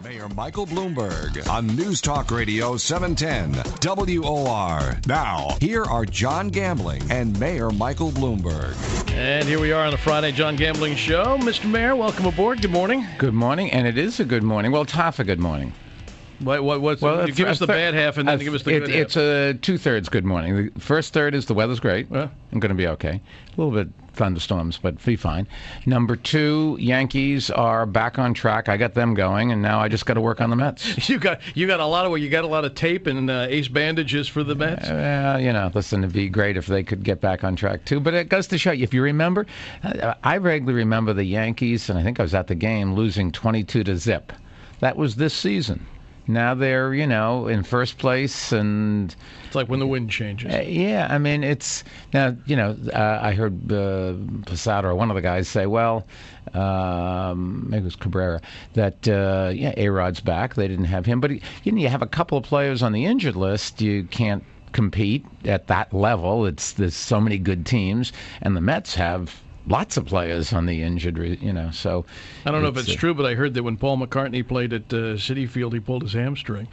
Mayor Michael Bloomberg on News Talk Radio 710 WOR. Now, here are John Gambling and Mayor Michael Bloomberg. And here we are on the Friday John Gambling Show. Mr. Mayor, welcome aboard. Good morning. Good morning, and it is a good morning. Well, it's half a good morning. You give us the bad half and then give us the good half. It's a two-thirds good morning. The first third is the weather's great. I'm going to be okay. A little bit thunderstorms, but be fine. Number two, Yankees are back on track. I got them going, and now I just got to work on the Mets. You got a lot of tape and ace bandages for the Mets. Listen, it'd be great if they could get back on track too. But it goes to show you, if you remember, I vaguely remember the Yankees, and I think I was at the game, losing 22-0. That was this season. Now they're, in first place, and it's like when the wind changes. It's now, I heard Posada or one of the guys say, maybe it was Cabrera, that A-Rod's back. They didn't have him, but you have a couple of players on the injured list. You can't compete at that level. There's so many good teams, and the Mets have lots of players on the injured, so... I don't know if it's true, but I heard that when Paul McCartney played at Citi Field, he pulled his hamstring.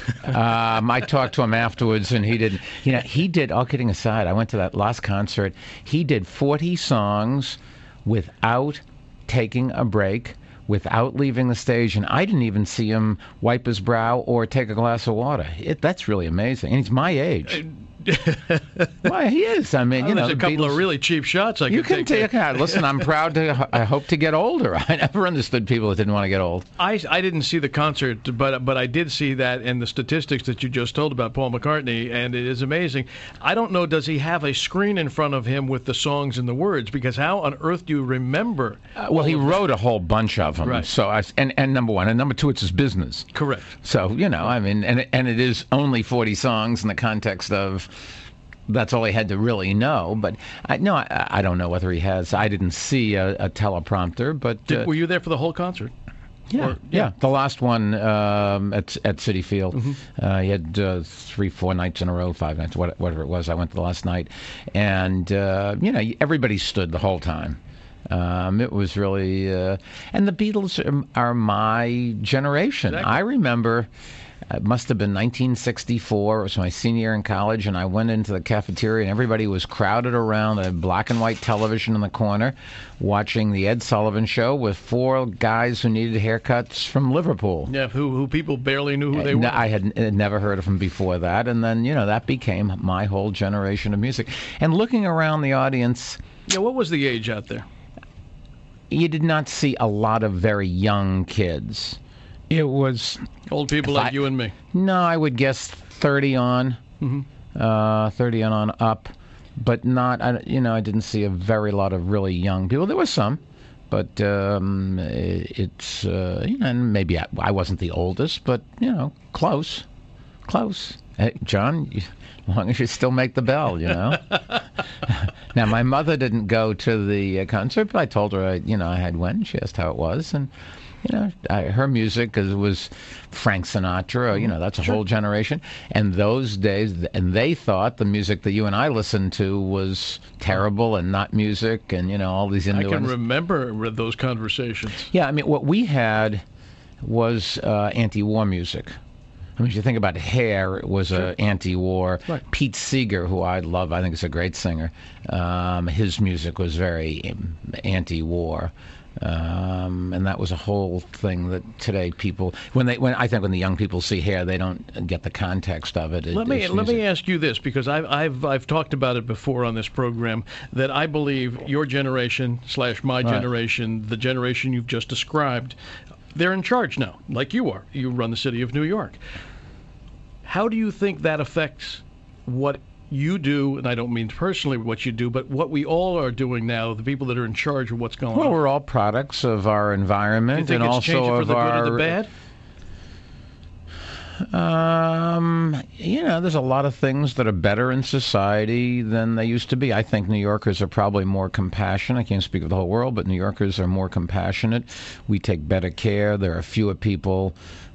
I talked to him afterwards, and he did, all kidding aside, I went to that last concert, he did 40 songs without taking a break, without leaving the stage, and I didn't even see him wipe his brow or take a glass of water. That's really amazing, and he's my age. Well, he is. There's a couple of really cheap shots you can take. Listen, I'm proud I hope to get older. I never understood people that didn't want to get old. I didn't see the concert, but I did see that and the statistics that you just told about Paul McCartney, and it is amazing. I don't know, does he have a screen in front of him with the songs and the words? Because how on earth do you remember? He wrote a whole bunch of them. Right. So and number one, and number two, it's his business. Correct. So and it is only 40 songs in the context of. That's all he had to really know, but I don't know whether he has. I didn't see a teleprompter, but... were you there for the whole concert? Yeah. The last one at Citi Field. Mm-hmm. He had 3-4 nights in a row, 5 nights, whatever it was. I went the last night, and everybody stood the whole time. It was really... and the Beatles are my generation. Exactly. I remember... It must have been 1964. It was my senior year in college, and I went into the cafeteria, and everybody was crowded around a black and white television in the corner, watching the Ed Sullivan Show with 4 guys who needed haircuts from Liverpool. Yeah, who people barely knew who they were. I had never heard of them before that, and then that became my whole generation of music. And looking around the audience, what was the age out there? You did not see a lot of very young kids. It was... Old people like you and me. No, I would guess 30 on. Mm-hmm. 30 on up. But not, I didn't see a very lot of really young people. There was some, but it's, and maybe I wasn't the oldest, but, close. Hey, John, as long as you still make the bell, Now, my mother didn't go to the concert, but I told her, I had went. She asked how it was, and... her music was Frank Sinatra, that's a whole generation. And those days, and they thought the music that you and I listened to was terrible and not music, and, all these innuendos. I can remember those conversations. Yeah, what we had was anti-war music. If you think about Hair, it was anti-war. Right. Pete Seeger, who I love, I think is a great singer, his music was very anti-war. And that was a whole thing that today people, when the young people see Hair, they don't get the context of it. Let me ask you this, because I've talked about it before on this program, that I believe your generation / my generation, the generation you've just described, they're in charge now, like you are. You run the city of New York. How do you think that affects what you do, and I don't mean personally what you do, but what we all are doing now, the people that are in charge of what's going on? Well, we're all products of our environment, do you think and it's also changing for of the our... good or the bad? There's a lot of things that are better in society than they used to be. I think New Yorkers are probably more compassionate. I can't speak of the whole world, but New Yorkers are more compassionate. We take better care. There are fewer people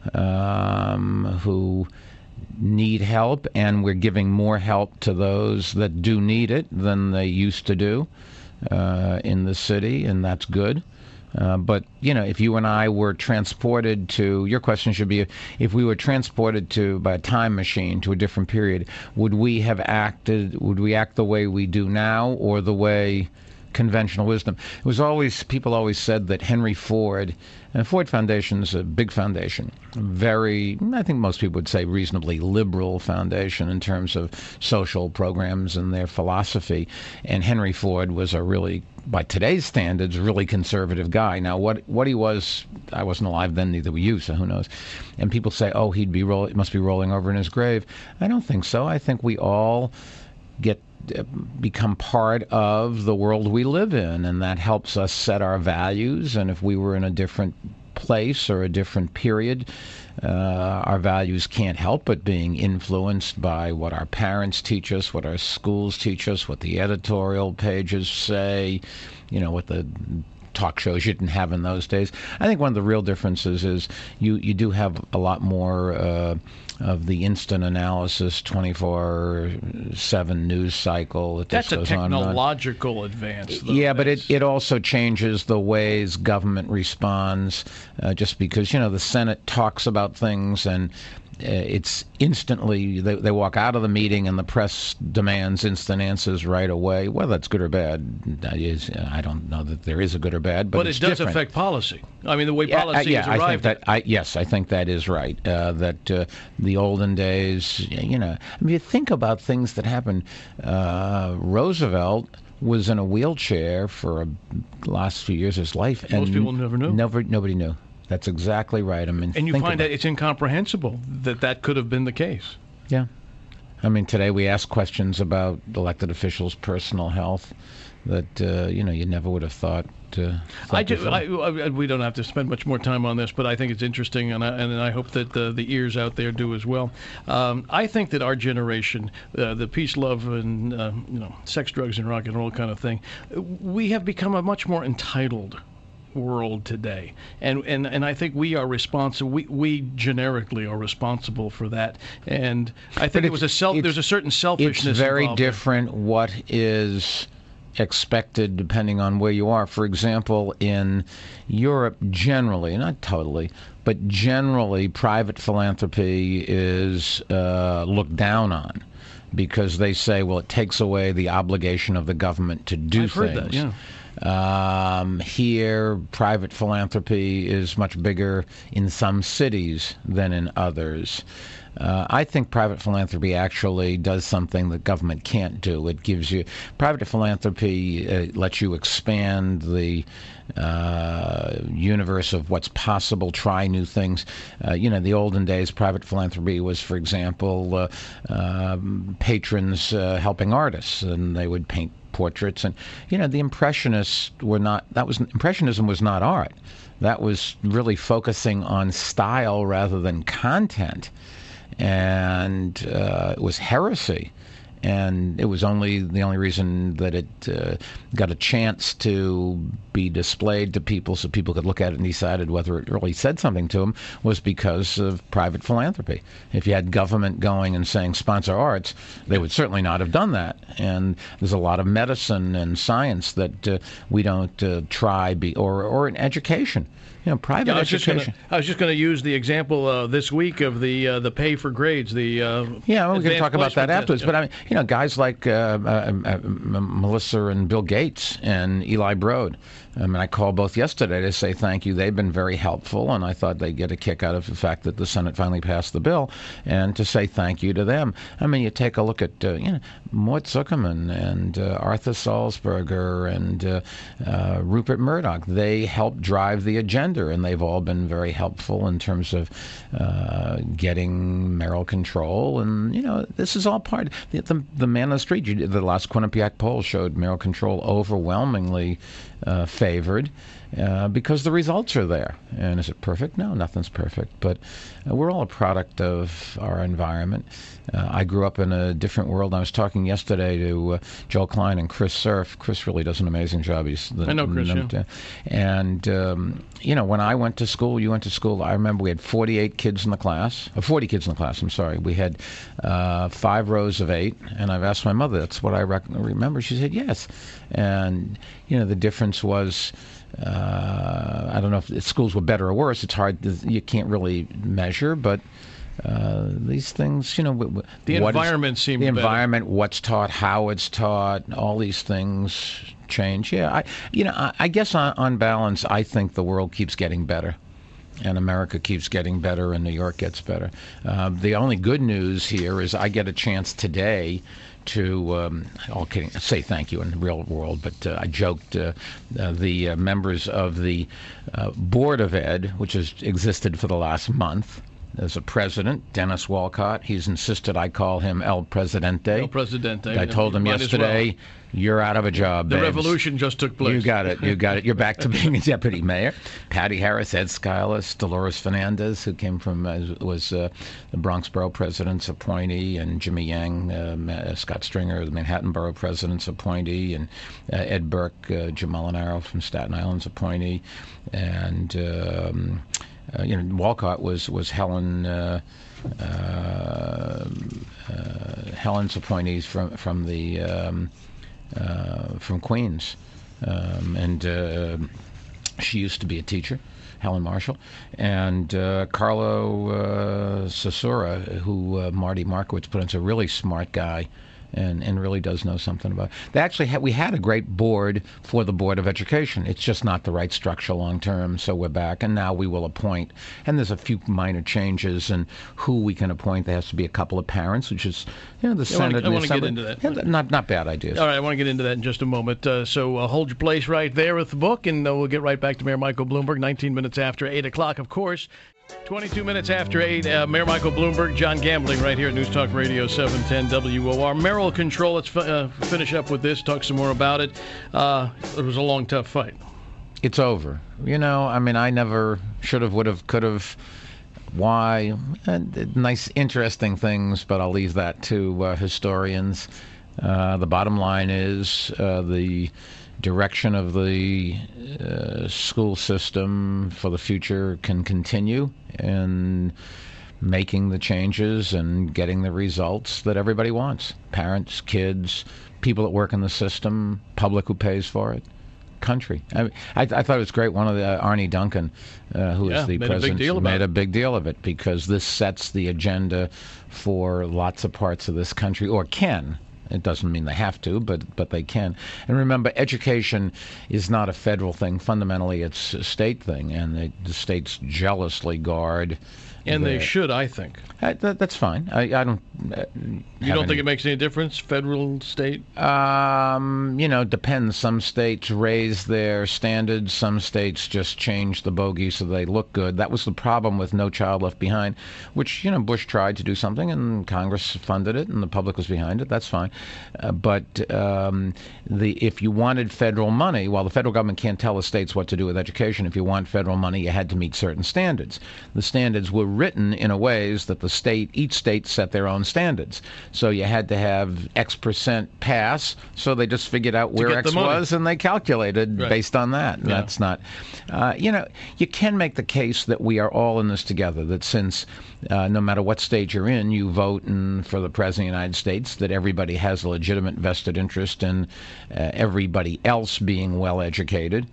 who need help, and we're giving more help to those that do need it than they used to do in the city, and that's good. But, if you and I were transported to, your question should be, if we were transported by a time machine to a different period, would we act the way we do now or the way conventional wisdom? People always said that Henry Ford, and Ford Foundation is a big foundation, I think most people would say reasonably liberal foundation in terms of social programs and their philosophy. And Henry Ford was a really, by today's standards, really conservative guy. Now, what he was, I wasn't alive then, neither were you, so who knows? And people say, oh, he must be rolling over in his grave. I don't think so. I think we all become part of the world we live in, and that helps us set our values. And if we were in a different place or a different period, our values can't help but being influenced by what our parents teach us, what our schools teach us, what the editorial pages say, what the talk shows you didn't have in those days. I think one of the real differences is you do have a lot more of the instant analysis, 24/7 news cycle. That's a technological advance, though. Yeah, but it also changes the ways government responds, just because, the Senate talks about things and it's instantly, they walk out of the meeting and the press demands instant answers right away. Whether that's good or bad, I don't know that there is a good or bad, but it does different. Affect policy. I mean, the way policy is arrived at. I think that is right. That the olden days, you think about things that happened. Roosevelt was in a wheelchair for the last few years of his life, and most people never knew. Nobody knew. That's exactly right. And you find that it's incomprehensible that could have been the case. Yeah. I mean, today we ask questions about elected officials' personal health that, you never would have thought. We don't have to spend much more time on this, but I think it's interesting, and I hope that the ears out there do as well. I think that our generation, the peace, love, and sex, drugs, and rock and roll kind of thing, we have become a much more entitled world today, and I think we are responsible. We generically are responsible for that, and I think there's a certain selfishness. It's very different what is expected depending on where you are. For example, in Europe, generally, not totally, but generally, private philanthropy is looked down on, because they say, well, it takes away the obligation of the government to do things. Heard that, yeah. Here, private philanthropy is much bigger in some cities than in others. I think private philanthropy actually does something that government can't do. It gives you, private philanthropy lets you expand the universe of what's possible, try new things. The olden days, private philanthropy was, for example, patrons helping artists, and they would paint portraits. And, the Impressionists Impressionism was not art. That was really focusing on style rather than content. And it was heresy. And it was the only reason that it got a chance to be displayed to people so people could look at it and decided whether it really said something to them, was because of private philanthropy. If you had government going and saying sponsor arts, they would certainly not have done that. And there's a lot of medicine and science that we don't try, or in education. Private education. I was just going to use the example this week of the pay for grades. We can talk about that afterwards. Yeah. But I mean, guys like Melissa and Bill Gates and Eli Broad. I called both yesterday to say thank you. They've been very helpful, and I thought they'd get a kick out of the fact that the Senate finally passed the bill, and to say thank you to them. I mean, you take a look at Mort Zuckerman and Arthur Sulzberger and Rupert Murdoch. They helped drive the agenda, and they've all been very helpful in terms of getting mayoral control. And this is all part. The man on the street. The last Quinnipiac poll showed mayoral control overwhelmingly favored, because the results are there. And is it perfect? No, nothing's perfect. But we're all a product of our environment. I grew up in a different world. I was talking yesterday to Joel Klein and Chris Cerf. Chris really does an amazing job. I know Chris, yeah. And, when I went to school, you went to school, I remember we had 40 kids in the class. I'm sorry. We had 5 rows of 8. And I've asked my mother, that's what I remember. She said, yes. And, the difference was I don't know if the schools were better or worse. It's hard. You can't really measure, but these things, the environment seems the better. environment, what's taught, how it's taught, all these things change. Yeah, I guess on balance, I think the world keeps getting better. And America keeps getting better, and New York gets better. The only good news here is I get a chance today to, all kidding, say thank you in the real world, but I joked, the members of the Board of Ed, which has existed for the last month. There's a president, Dennis Walcott. He's insisted I call him El Presidente. El Presidente. I told him yesterday, you're out of a job, The babes. revolution just took place. You got it. You're back to being a deputy mayor. Patty Harris, Ed Skiles, Dolores Fernandez, who came from, was the Bronx Borough President's appointee, and Jimmy Yang, Scott Stringer, the Manhattan Borough President's appointee, and Ed Burke, Jim Molinaro from Staten Island's appointee, and Walcott was Helen's appointees from Queens, and she used to be a teacher, Helen Marshall, and Carlo Sosura, who Marty Markowitz put in, is a really smart guy. And really does know something about it. They actually we had a great board for the Board of Education. It's just not the right structure long term, so we're back. And now we will appoint. And there's a few minor changes in who we can appoint. There has to be a couple of parents, which is the Senate. I want to get into that. Yeah, not bad ideas. All right, I want to get into that in just a moment. So hold your place right there with the book, and we'll get right back to Mayor Michael Bloomberg, 19 minutes after 8 o'clock, of course. 22 minutes after 8, Mayor Michael Bloomberg, John Gambling, right here at News Talk Radio 710 WOR. Mayoral control, let's finish up with this, talk some more about it. It was a long, tough fight. It's over. I never should have, would have, could have. Why? Nice, interesting things, but I'll leave that to historians. The bottom line is the direction of the school system for the future can continue in making the changes and getting the results that everybody wants. Parents, kids, people that work in the system, public who pays for it, country. I thought it was great. One of the Arnie Duncan, who is the president, made a big deal of it because this sets the agenda for lots of parts of this country, or can. It doesn't mean they have to, but they can. And remember, education is not a federal thing. Fundamentally, it's a state thing, and the states jealously guard. And they should, I think. That's fine. I don't. You don't think it makes any difference, federal, state? Depends. Some states raise their standards. Some states just change the bogey so they look good. That was the problem with No Child Left Behind, which Bush tried to do something, and Congress funded it, and the public was behind it. That's fine. But if you wanted federal money, the federal government can't tell the states what to do with education. If you want federal money, you had to meet certain standards. The standards were written in a ways that each state set their own standards. So you had to have X percent pass, so they just figured out where X was, and they calculated based on that. And that's not, you can make the case that we are all in this together, that since no matter what state you're in, you vote for the President of the United States, that everybody has a legitimate vested interest in everybody else being well educated.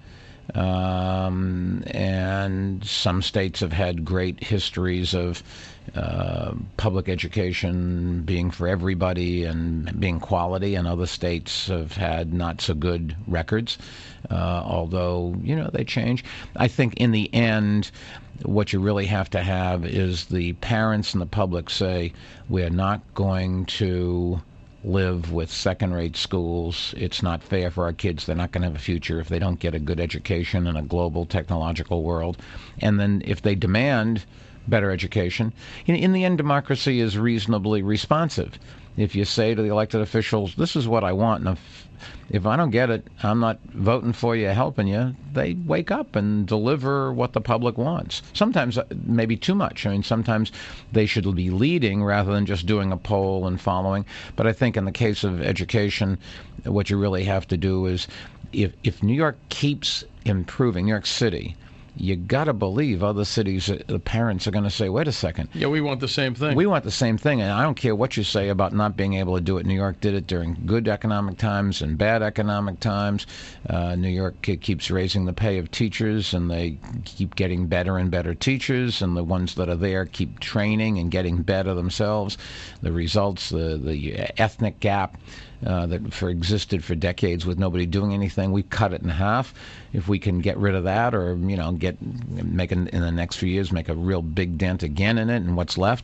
And some states have had great histories of public education being for everybody and being quality, and other states have had not so good records, although, they change. I think in the end, what you really have to have is the parents and the public say, we're not going to live with second-rate schools. It's not fair for our kids. They're not going to have a future if they don't get a good education in a global technological world. And then if they demand better education, in the end, democracy is reasonably responsive. If you say to the elected officials, this is what I want, and if I don't get it, I'm not voting for you, helping you, they wake up and deliver what the public wants. Sometimes maybe too much. Sometimes they should be leading rather than just doing a poll and following. But I think in the case of education, what you really have to do is, if New York keeps improving, New York City, you got to believe other cities, the parents are going to say, wait a second. Yeah, we want the same thing. We want the same thing, and I don't care what you say about not being able to do it. New York did it during good economic times and bad economic times. New York keeps raising the pay of teachers, and they keep getting better and better teachers, and the ones that are there keep training and getting better themselves. The results, the ethnic gap that existed for decades with nobody doing anything, we cut it in half. If we can get rid of that, or make in the next few years, make a real big dent again in it and what's left,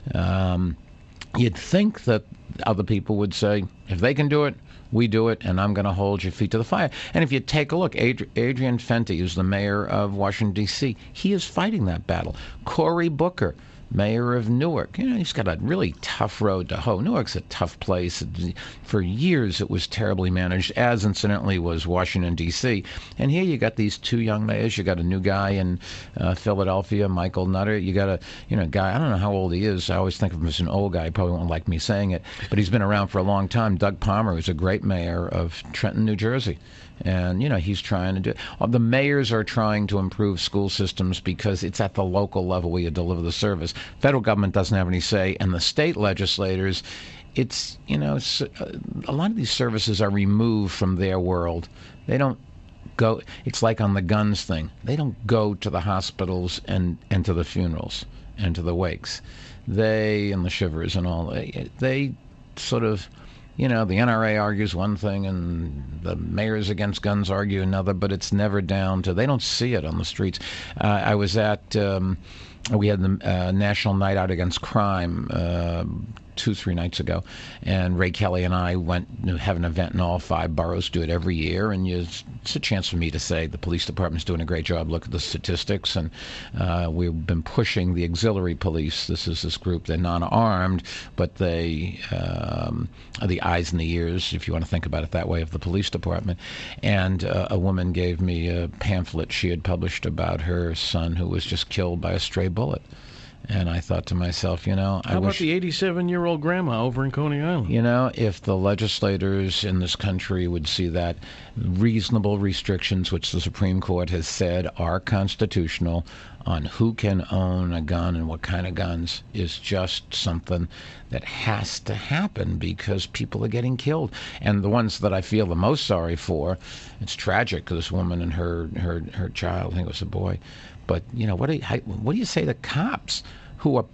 you'd think that other people would say, if they can do it, we do it, and I'm going to hold your feet to the fire. And if you take a look, Adrian Fenty, who's the mayor of Washington, D.C., he is fighting that battle. Cory Booker, mayor of Newark. He's got a really tough road to hoe. Newark's a tough place. For years, it was terribly managed, as incidentally was Washington, D.C. And here you got these two young mayors. You got a new guy in Philadelphia, Michael Nutter. You got a guy, I don't know how old he is. I always think of him as an old guy. He probably won't like me saying it, but he's been around for a long time. Doug Palmer, who's a great mayor of Trenton, New Jersey. And, he's trying to do it. The mayors are trying to improve school systems because it's at the local level where you deliver the service. Federal government doesn't have any say, and the state legislators, it's a lot of these services are removed from their world. They don't go, it's like on the guns thing. They don't go to the hospitals and to the funerals and to the wakes. They, and the shivers and all, they sort of, the NRA argues one thing and the mayors against guns argue another, but it's never down to, they don't see it on the streets. I was at, we had the National Night Out Against Crime 2-3 nights ago, and Ray Kelly and I went to have an event in all 5 boroughs, do it every year, and it's a chance for me to say the police department's doing a great job. Look at the statistics, and we've been pushing the auxiliary police. This is this group. They're non-armed, but they are the eyes and the ears, if you want to think about it that way, of the police department. And a woman gave me a pamphlet she had published about her son who was just killed by a stray bullet. And I thought to myself, How about the 87-year-old grandma over in Coney Island? If the legislators in this country would see that reasonable restrictions, which the Supreme Court has said are constitutional, on who can own a gun and what kind of guns, is just something that has to happen because people are getting killed. And the ones that I feel the most sorry for, it's tragic, this woman and her child, I think it was a boy. But what do you say to cops who are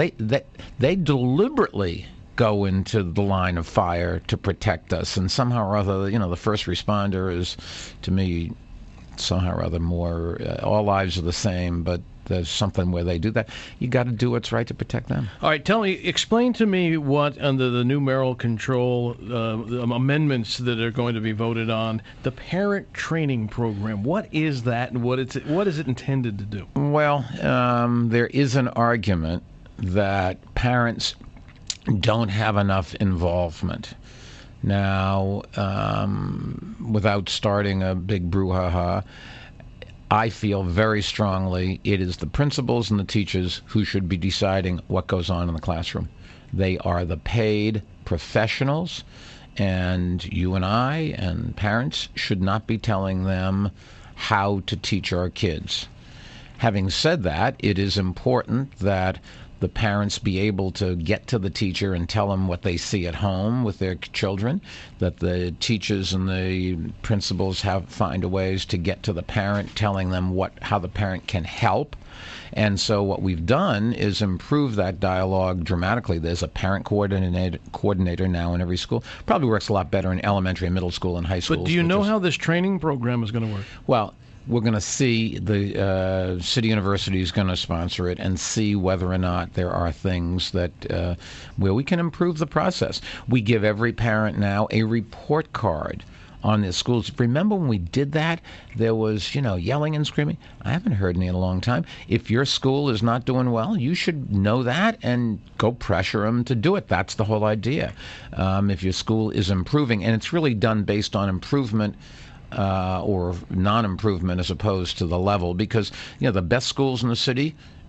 they deliberately go into the line of fire to protect us, and somehow or other, the first responder is, to me, somehow or other more. All lives are the same, but there's something where they do that. You got to do what's right to protect them. All right, explain to me what, under the new mayoral control amendments that are going to be voted on, the parent training program. What is that, and what is it intended to do? Well, there is an argument that parents don't have enough involvement. Now, without starting a big brouhaha, I feel very strongly it is the principals and the teachers who should be deciding what goes on in the classroom. They are the paid professionals, and you and I and parents should not be telling them how to teach our kids. Having said that, it is important that the parents be able to get to the teacher and tell them what they see at home with their children, that the teachers and the principals find ways to get to the parent, telling them how the parent can help. And so what we've done is improve that dialogue dramatically. There's a parent coordinator now in every school. Probably works a lot better in elementary and middle school and high schools. But do you know how this training program is going to work? Well, we're going to see, the City University is going to sponsor it and see whether or not there are things that where we can improve the process. We give every parent now a report card on their schools. Remember when we did that, there was, yelling and screaming? I haven't heard any in a long time. If your school is not doing well, you should know that and go pressure them to do it. That's the whole idea. If your school is improving, and it's really done based on improvement or non-improvement as opposed to the level, because the best schools in the city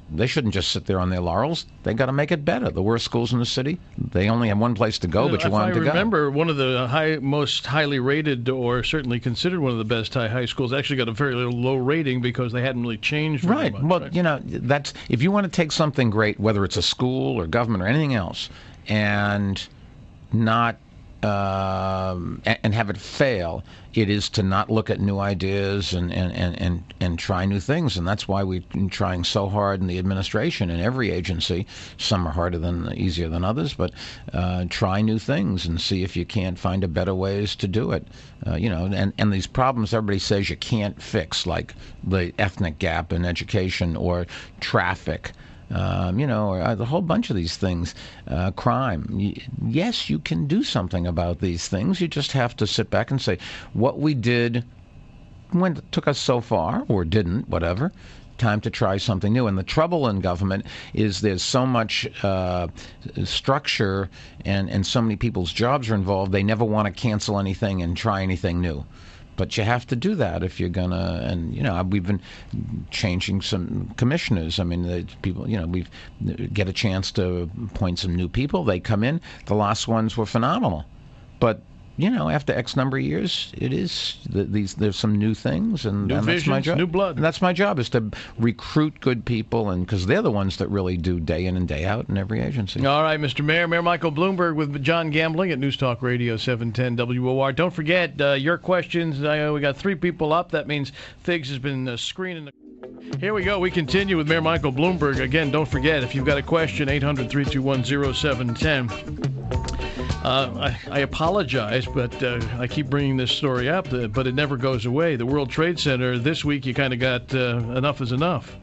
They shouldn't just sit there on their laurels. They got to make it better. The worst schools in the city, they only have one place to go, but you want them to go. I remember one of the most highly rated, or certainly considered one of the best high schools, actually got a very low rating because they hadn't really changed very much. Well, right? That's if you want to take something great, whether it's a school or government or anything else, and not and have it fail, it is to not look at new ideas and try new things. And that's why we've been trying so hard in the administration, in every agency. Some are easier than others, but try new things and see if you can't find a better ways to do it. And these problems everybody says you can't fix, like the ethnic gap in education or traffic. Or a whole bunch of these things, crime. Yes, you can do something about these things. You just have to sit back and say, what we did when it took us so far, or didn't, whatever, time to try something new. And the trouble in government is there's so much structure and so many people's jobs are involved, they never want to cancel anything and try anything new. But you have to do that if you're gonna, and we've been changing some commissioners. I mean, the people, we get a chance to appoint some new people. They come in. The last ones were phenomenal, but after X number of years, there's some new things, and that's my job. New blood. And that's my job, is to recruit good people, and because they're the ones that really do day in and day out in every agency. All right, Mr. Mayor Michael Bloomberg with John Gambling at News Talk Radio 710 WOR. Don't forget your questions. We got 3 people up. That means Figs has been screening. Here we go. We continue with Mayor Michael Bloomberg. Again, don't forget, if you've got a question, 800-321-0710. I apologize, but I keep bringing this story up, but it never goes away. The World Trade Center, this week you kind of got enough is enough.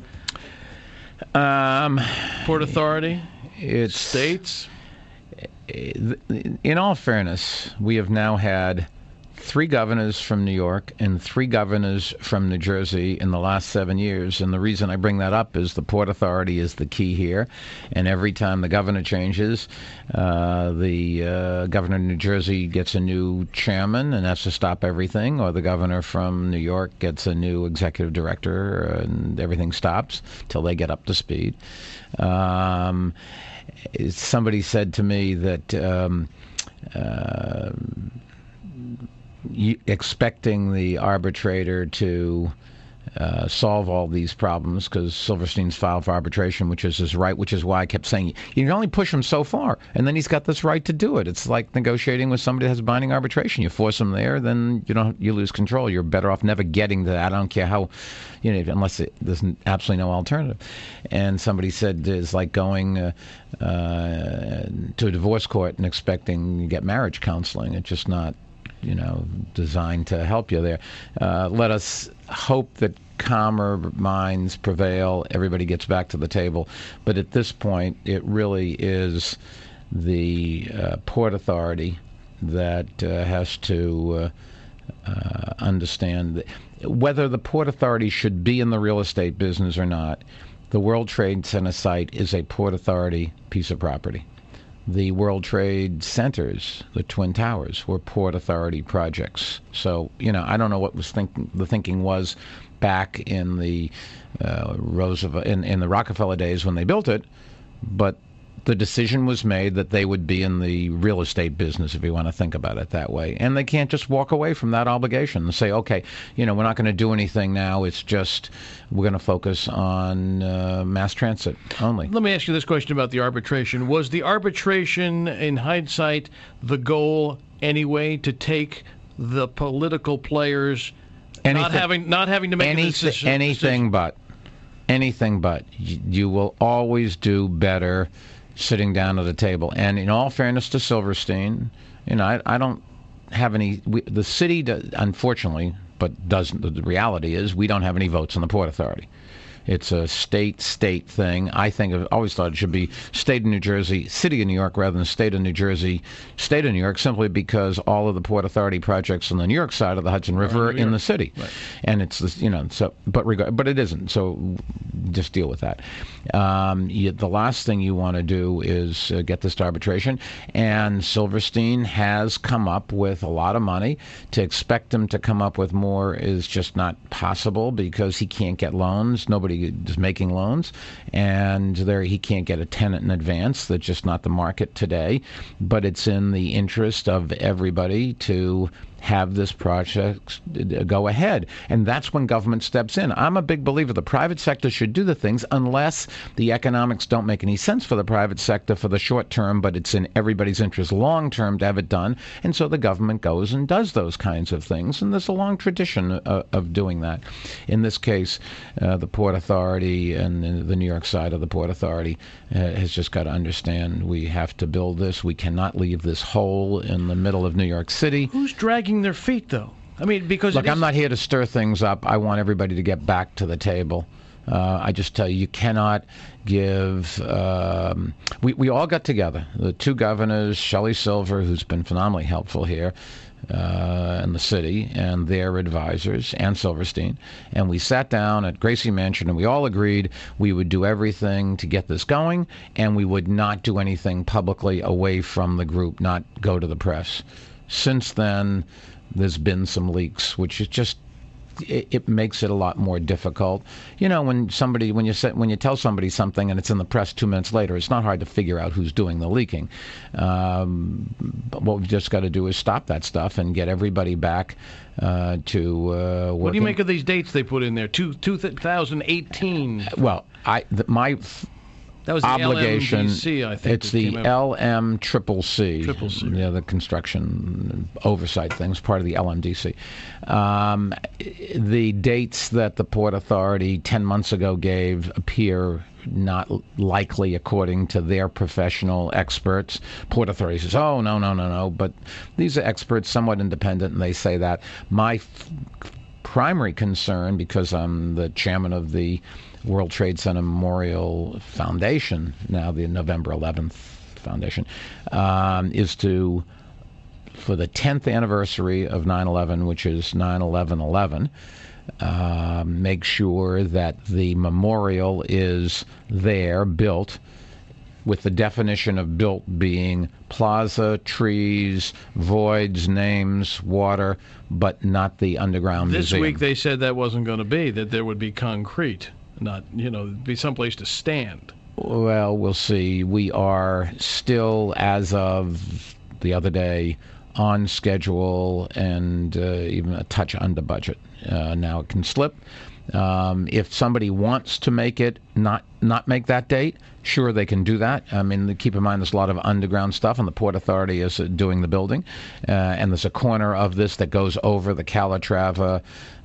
Port Authority, states. In all fairness, we have now had 3 governors from New York and 3 governors from New Jersey in the last 7 years. And the reason I bring that up is the Port Authority is the key here. And every time the governor changes, the governor of New Jersey gets a new chairman and has to stop everything, or the governor from New York gets a new executive director and everything stops till they get up to speed. Somebody said to me that expecting the arbitrator to solve all these problems, because Silverstein's filed for arbitration, which is his right, which is why I kept saying you can only push him so far, and then he's got this right to do it. It's like negotiating with somebody that has binding arbitration. You force him there, then you lose control. You're better off never getting to that. I don't care how, unless there's absolutely no alternative. And somebody said it's like going to a divorce court and expecting to get marriage counseling. It's just not designed to help you there. Let us hope that calmer minds prevail, everybody gets back to the table. But at this point, it really is the Port Authority that has to understand whether the Port Authority should be in the real estate business or not. The World Trade Center site is a Port Authority piece of property. The World Trade Centers, the Twin Towers, were Port Authority projects. So, I don't know what the thinking was back in the Roosevelt, in the Rockefeller days when they built it, but the decision was made that they would be in the real estate business, if you want to think about it that way. And they can't just walk away from that obligation and say, okay, we're not going to do anything now. It's just we're going to focus on mass transit only. Let me ask you this question about the arbitration. Was the arbitration, in hindsight, the goal anyway, to take the political players not having to make a decision? Anything but. You will always do better sitting down at a table. And in all fairness to Silverstein, I don't have any. The city, unfortunately, but doesn't. The reality is we don't have any votes in the Port Authority. It's a state thing. I think I've always thought it should be state of New Jersey, city of New York, rather than state of New Jersey, state of New York, simply because all of the Port Authority projects on the New York side of the Hudson River are in the city, right. And it's so. But it isn't. So just deal with that. The last thing you want to do is get this to arbitration. And Silverstein has come up with a lot of money. To expect him to come up with more is just not possible because he can't get loans. Nobody everybody is making loans, and he can't get a tenant in advance. That's just not the market today. But it's in the interest of everybody to have this project go ahead. And that's when government steps in. I'm a big believer the private sector should do the things unless the economics don't make any sense for the private sector for the short term, but it's in everybody's interest long term to have it done. And so the government goes and does those kinds of things. And there's a long tradition of doing that. In this case, the Port Authority and the New York side of the Port Authority has just got to understand we have to build this. We cannot leave this hole in the middle of New York City. Who's dragging their feet, though? I mean, because look, I'm not here to stir things up. I want everybody to get back to the table. I just tell you cannot give. We all got together. The two governors, Shelley Silver, who's been phenomenally helpful here, in the city, and their advisors, Ann Silverstein, and we sat down at Gracie Mansion, and we all agreed we would do everything to get this going, and we would not do anything publicly away from the group, not go to the press. Since then, there's been some leaks, which is just it makes it a lot more difficult. You know, when you tell somebody something and it's in the press 2 minutes later, it's not hard to figure out who's doing the leaking. But what we've just got to do is stop that stuff and get everybody back to working. What do you make of these dates they put in there? 2018. Well, that was the obligation. LMDC, I think it's the LMCCC. Yeah, the construction oversight things, part of the LMDC. The dates that the Port Authority 10 months ago gave appear not likely according to their professional experts. Port Authority says, oh, no. But these are experts, somewhat independent, and they say that. My primary concern, because I'm the chairman of the World Trade Center Memorial Foundation, now the November 11th Foundation, is for the 10th anniversary of 9/11, which is 9/11/11, make sure that the memorial is there, built, with the definition of built being plaza, trees, voids, names, water, but not the underground museum. This week they said that wasn't going to be, that there would be concrete. Not, be someplace to stand. Well, we'll see. We are still, as of the other day, on schedule and even a touch under budget. Now it can slip. If somebody wants to make it not make that date, sure, they can do that. I mean, keep in mind there's a lot of underground stuff, and the Port Authority is doing the building. And there's a corner of this that goes over the Calatrava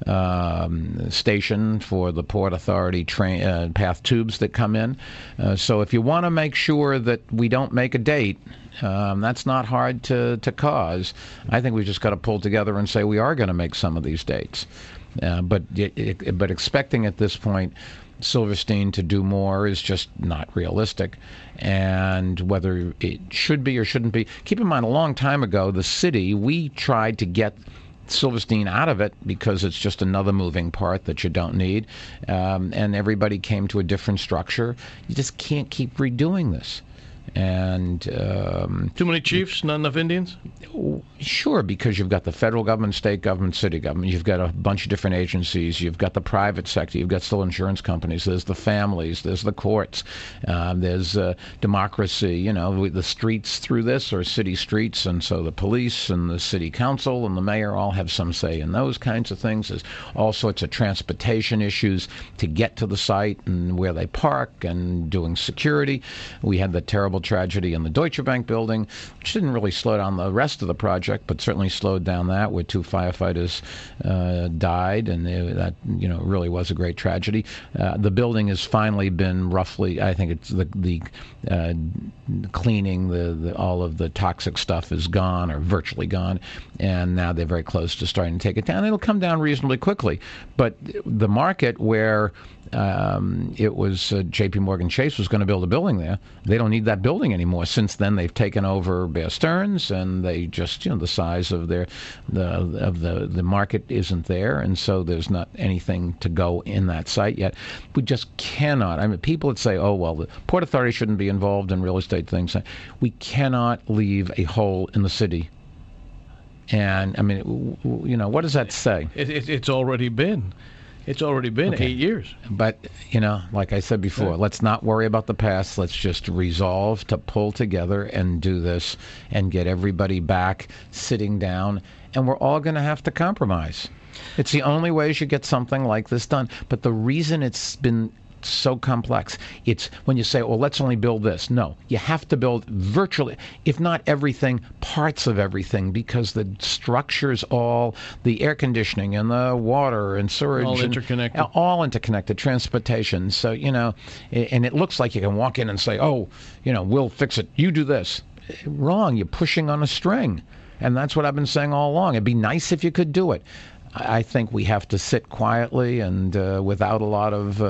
station for the Port Authority train path tubes that come in. So if you want to make sure that we don't make a date, that's not hard to cause. I think we've just got to pull together and say we are going to make some of these dates. But expecting at this point Silverstein to do more is just not realistic. And whether it should be or shouldn't be, keep in mind a long time ago, the city, we tried to get Silverstein out of it because it's just another moving part that you don't need. And everybody came to a different structure. You just can't keep redoing this. And too many chiefs, not enough Indians? Sure, because you've got the federal government, state government, city government. You've got a bunch of different agencies. You've got the private sector. You've got still insurance companies. There's the families. There's the courts. There's democracy. The streets through this are city streets, and so the police and the city council and the mayor all have some say in those kinds of things. There's all sorts of transportation issues to get to the site and where they park and doing security. We had the terrible tragedy in the Deutsche Bank building, which didn't really slow down the rest of the project, but certainly slowed down that, where 2 firefighters died, and that really was a great tragedy. The building has finally been roughly, I think it's the cleaning, all of the toxic stuff is gone or virtually gone, and now they're very close to starting to take it down. It'll come down reasonably quickly, but the market where it was J.P. Morgan Chase was going to build a building there. They don't need that building anymore. Since then, they've taken over Bear Stearns, and they just, the size of the market isn't there, and so there's not anything to go in that site yet. We just cannot. I mean, people would say, oh, well, the Port Authority shouldn't be involved in real estate things. We cannot leave a hole in the city. And, I mean, what does that say? It's already been. It's already been 8 years. But, like I said before, let's not worry about the past. Let's just resolve to pull together and do this and get everybody back sitting down. And we're all going to have to compromise. It's the only way you get something like this done. But the reason it's been so complex, it's when you say, well, let's only build this. No, you have to build virtually, if not everything, parts of everything, because the structures, all the air conditioning and the water and sewage, all interconnected, transportation. So, and it looks like you can walk in and say, oh, we'll fix it. You do this. Wrong. You're pushing on a string. And that's what I've been saying all along. It'd be nice if you could do it. I think we have to sit quietly and without a lot of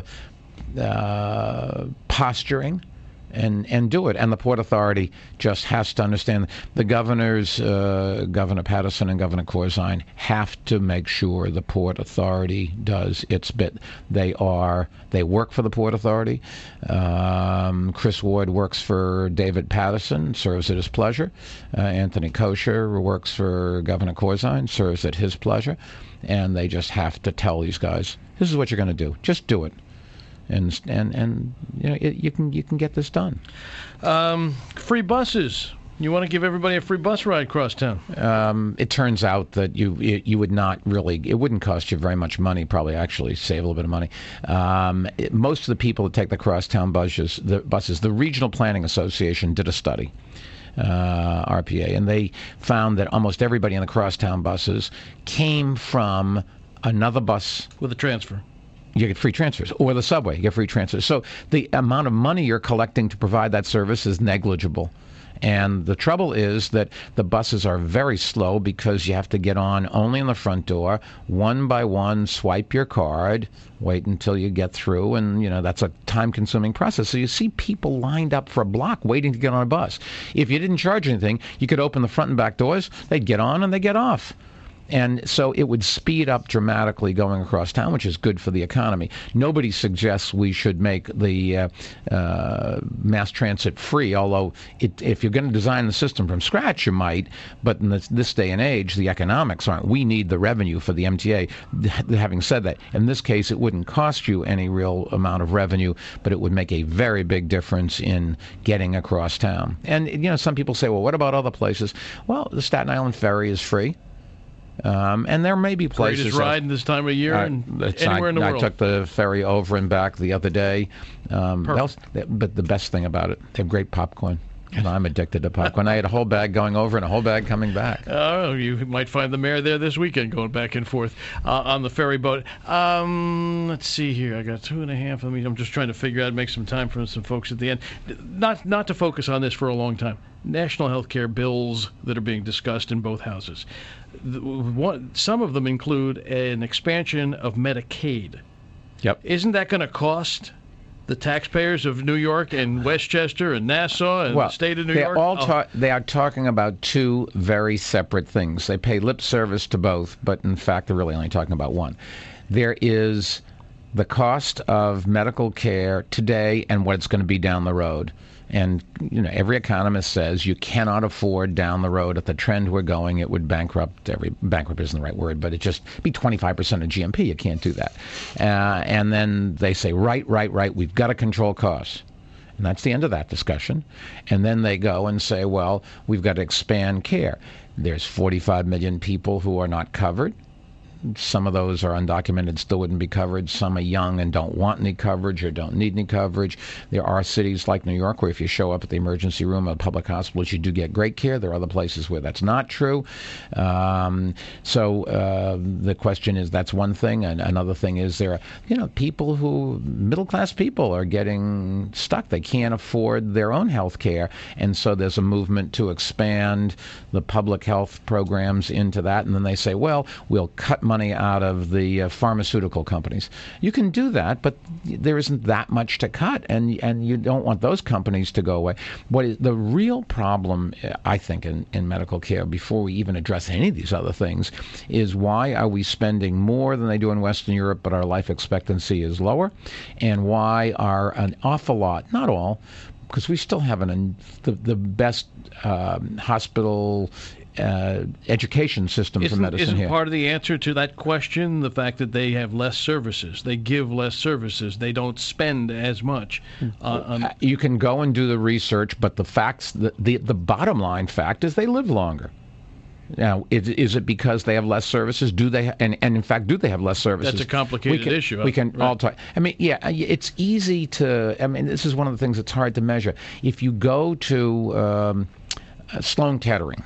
posturing and do it. And the Port Authority just has to understand. The governors, Governor Patterson and Governor Corzine, have to make sure the Port Authority does its bit. They work for the Port Authority. Chris Ward works for David Patterson, serves at his pleasure. Anthony Kosher works for Governor Corzine, serves at his pleasure. And they just have to tell these guys, this is what you're going to do. Just do it. And you can get this done. Free buses. You want to give everybody a free bus ride across town? It turns out that you would not really. It wouldn't cost you very much money. Probably actually save a little bit of money. Most of the people that take the crosstown buses, the Regional Planning Association did a study. RPA, and they found that almost everybody in the crosstown buses came from another bus with a transfer. You get free transfers, or the subway, you get free transfers. So the amount of money you're collecting to provide that service is negligible. And the trouble is that the buses are very slow because you have to get on only in the front door, one by one, swipe your card, wait until you get through, and that's a time-consuming process. So you see people lined up for a block waiting to get on a bus. If you didn't charge anything, you could open the front and back doors, they'd get on and they get off. And so it would speed up dramatically going across town, which is good for the economy. Nobody suggests we should make the mass transit free, although if you're going to design the system from scratch, you might. But in this day and age, the economics aren't. We need the revenue for the MTA. Having said that, in this case, it wouldn't cost you any real amount of revenue, but it would make a very big difference in getting across town. And, some people say, well, what about other places? Well, the Staten Island Ferry is free. And there may be places. Greatest ride this time of year anywhere in the world. I took the ferry over and back the other day. But the best thing about it, they have great popcorn. And I'm addicted to popcorn. I had a whole bag going over and a whole bag coming back. Oh, you might find the mayor there this weekend going back and forth on the ferry boat. Let's see here. I got 2.5. I'm just trying to figure out, make some time for some folks at the end. Not to focus on this for a long time. National health care bills that are being discussed in both houses. Some of them include an expansion of Medicaid. Yep. Isn't that going to cost the taxpayers of New York and Westchester and Nassau and the state of New York? They are talking about two very separate things. They pay lip service to both, but in fact they're really only talking about one. There is the cost of medical care today and what it's going to be down the road. And, every economist says you cannot afford down the road at the trend we're going, it would bankrupt isn't the right word, but it just be 25% of GNP. You can't do that. And then they say, right, we've got to control costs. And that's the end of that discussion. And then they go and say, well, we've got to expand care. There's 45 million people who are not covered. Some of those are undocumented, still wouldn't be covered. Some are young and don't want any coverage or don't need any coverage. There are cities like New York where if you show up at the emergency room of public hospitals, you do get great care. There are other places where that's not true. So the question is, that's one thing. And another thing is there are, people middle-class people are getting stuck. They can't afford their own health care. And so there's a movement to expand the public health programs into that. And then they say, well, we'll cut money out of the pharmaceutical companies. You can do that, but there isn't that much to cut, and you don't want those companies to go away. What is the real problem, I think, in medical care, before we even address any of these other things, is why are we spending more than they do in Western Europe, but our life expectancy is lower, and why are an awful lot, not all, because we still have the best hospital education system for medicine isn't here. Part of the answer to that question the fact that they have less services? They give less services. They don't spend as much. You can go and do the research, but the facts, the bottom line fact is they live longer. Now, is it because they have less services? Do they? And in fact, do they have less services? That's a complicated issue. We can all talk. I mean, yeah, it's easy to. I mean, this is one of the things that's hard to measure. If you go to Sloan Kettering,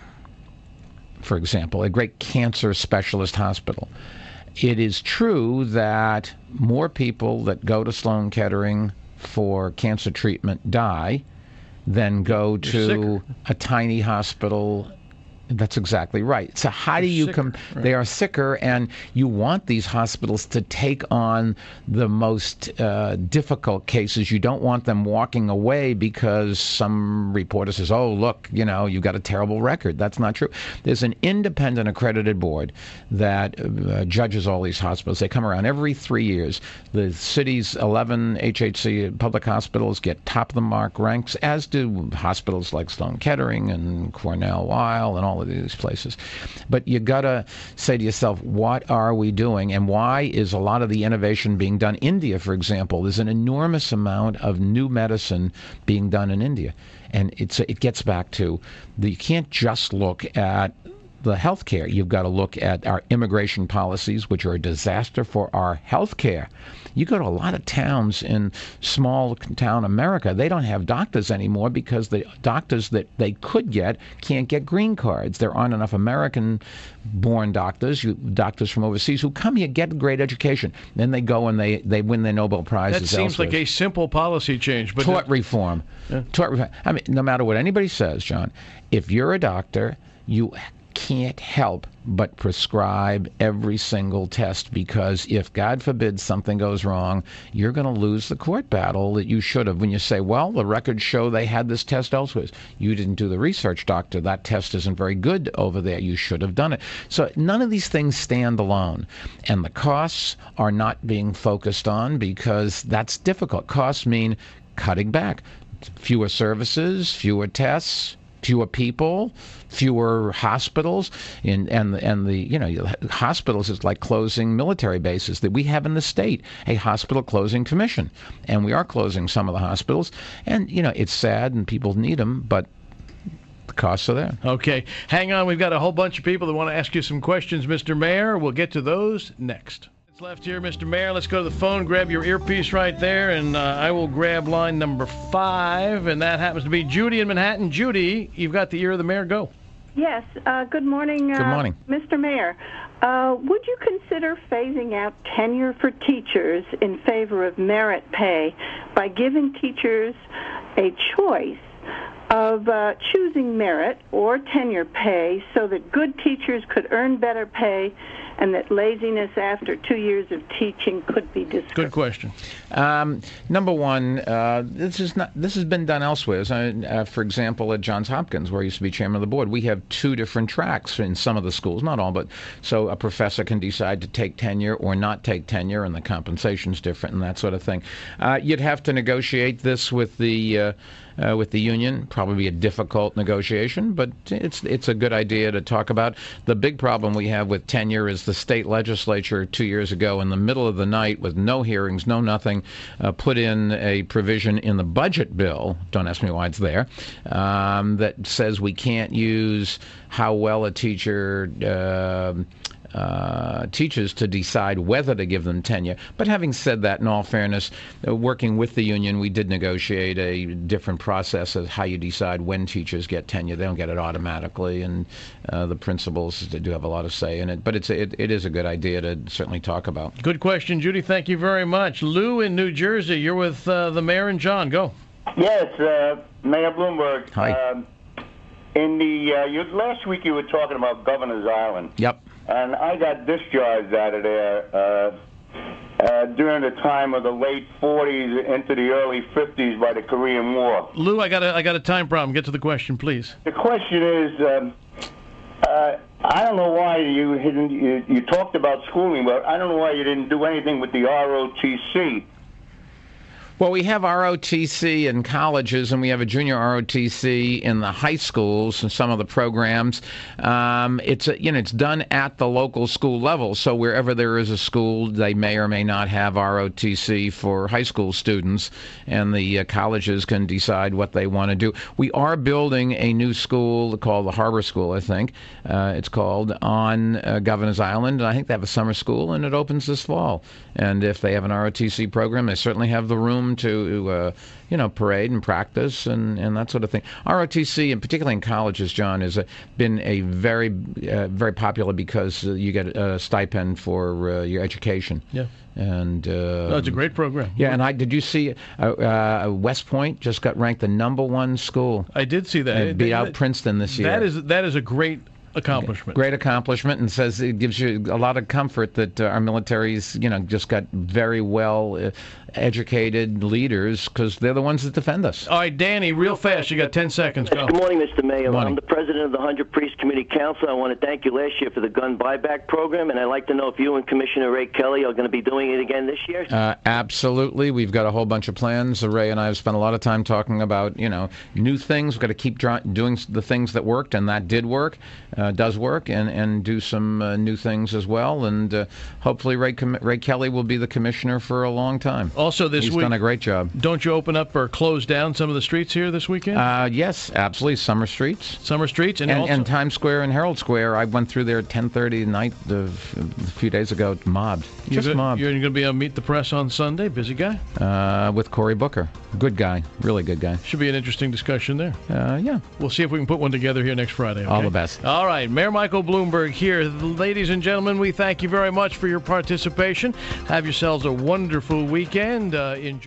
for example, a great cancer specialist hospital, it is true that more people that go to Sloan Kettering for cancer treatment die than go to a tiny hospital. That's exactly right. So how do you They are sicker, and you want these hospitals to take on the most difficult cases. You don't want them walking away because some reporter says, "Oh, look, you've got a terrible record." That's not true. There's an independent accredited board that judges all these hospitals. They come around every 3 years. The city's 11 HHC public hospitals get top of the mark ranks, as do hospitals like Sloan Kettering and Cornell Weill and all of these places. But you gotta say to yourself, what are we doing, and why is a lot of the innovation being done? India, for example, there's an enormous amount of new medicine being done in India, and it gets back to you can't just look at the healthcare. You've got to look at our immigration policies, which are a disaster for our healthcare. You go to a lot of towns in small town America, they don't have doctors anymore because the doctors that they could get can't get green cards. There aren't enough American-born doctors, doctors from overseas who come here, get great education. Then they go and they win their Nobel Prizes. That seems elsewhere. like a simple policy change. But Tort reform. Yeah. Tort reform. I mean, no matter what anybody says, John, if you're a doctor, you can't help but prescribe every single test, because if, God forbid, something goes wrong, you're going to lose the court battle that you should have. When you say, well, the records show they had this test elsewhere. You didn't do the research, doctor. That test isn't very good over there. You should have done it. So none of these things stand alone. And the costs are not being focused on because that's difficult. Costs mean cutting back. Fewer services, fewer tests, fewer people, fewer hospitals, and the hospitals is like closing military bases that we have in the state, a hospital closing commission, and we are closing some of the hospitals, and it's sad and people need them, but the costs are there. Okay, hang on. We've got a whole bunch of people that want to ask you some questions, Mr. Mayor. We'll get to those next. Left here, Mr. Mayor. Let's go to the phone. Grab your earpiece right there, and I will grab line number 5, and that happens to be Judy in Manhattan. Judy, you've got the ear of the mayor. Go. Yes. Good morning. Good morning, Mr. Mayor. Would you consider phasing out tenure for teachers in favor of merit pay by giving teachers a choice of choosing merit or tenure pay so that good teachers could earn better pay and that laziness after 2 years of teaching could be discouraged? Good question. Number one, this has been done elsewhere. For example, at Johns Hopkins, where I used to be chairman of the board, we have 2 different tracks in some of the schools, not all, but so a professor can decide to take tenure or not take tenure, and the compensation's different and that sort of thing. You'd have to negotiate this with the union. Probably a difficult negotiation, but it's a good idea to talk about. The big problem we have with tenure is the state legislature 2 years ago, in the middle of the night, with no hearings, no nothing, put in a provision in the budget bill, don't ask me why it's there, that says we can't use how well a teacher teachers to decide whether to give them tenure. But having said that, in all fairness, working with the union, we did negotiate a different process of how you decide when teachers get tenure. They don't get it automatically, and the principals do have a lot of say in it. But it is a good idea to certainly talk about. Good question, Judy. Thank you very much. Lou in New Jersey, you're with the mayor and John. Go. Yes, Mayor Bloomberg. Hi. Last week you were talking about Governor's Island. Yep. And I got discharged out of there during the time of the late 40s into the early 50s by the Korean War. Lou, I got a time problem. Get to the question, please. The question is, I don't know why you talked about schooling, but I don't know why you didn't do anything with the ROTC. Well, we have ROTC in colleges, and we have a junior ROTC in the high schools and some of the programs. It's done at the local school level, so wherever there is a school, they may or may not have ROTC for high school students, and the colleges can decide what they want to do. We are building a new school called the Harbor School, I think it's called, on Governor's Island, and I think they have a summer school, and it opens this fall. And if they have an ROTC program, they certainly have the room to parade and practice and that sort of thing. ROTC, and particularly in colleges, John, has been a very very popular because you get a stipend for your education. Yeah. And it's a great program. Yeah, and did you see West Point just got ranked the #1 school? I did see that. It beat out Princeton this year. That is a great accomplishment. Great accomplishment, and says it gives you a lot of comfort that our military's, just got very well educated leaders because they're the ones that defend us. All right, Danny, real fast. You got 10 seconds. Go. Good morning, Mr. Mayor. Morning. I'm the president of the 100 Priest Committee Council. I want to thank you last year for the gun buyback program, and I'd like to know if you and Commissioner Ray Kelly are going to be doing it again this year. Absolutely. We've got a whole bunch of plans. Ray and I have spent a lot of time talking about, new things. We've got to keep doing the things that worked, and that did work, does work, and do some new things as well. And hopefully Ray Kelly will be the commissioner for a long time. Also this week, he's done a great job. Don't you open up or close down some of the streets here this weekend? Yes, absolutely. Summer streets. And Times Square and Herald Square. I went through there at 10:30 at night a few days ago. Mobbed. Mobbed. You're going to be on Meet the Press on Sunday. Busy guy. With Cory Booker. Good guy. Really good guy. Should be an interesting discussion there. Yeah. We'll see if we can put one together here next Friday. Okay? All the best. All right. Mayor Michael Bloomberg here. Ladies and gentlemen, we thank you very much for your participation. Have yourselves a wonderful weekend. Enjoy.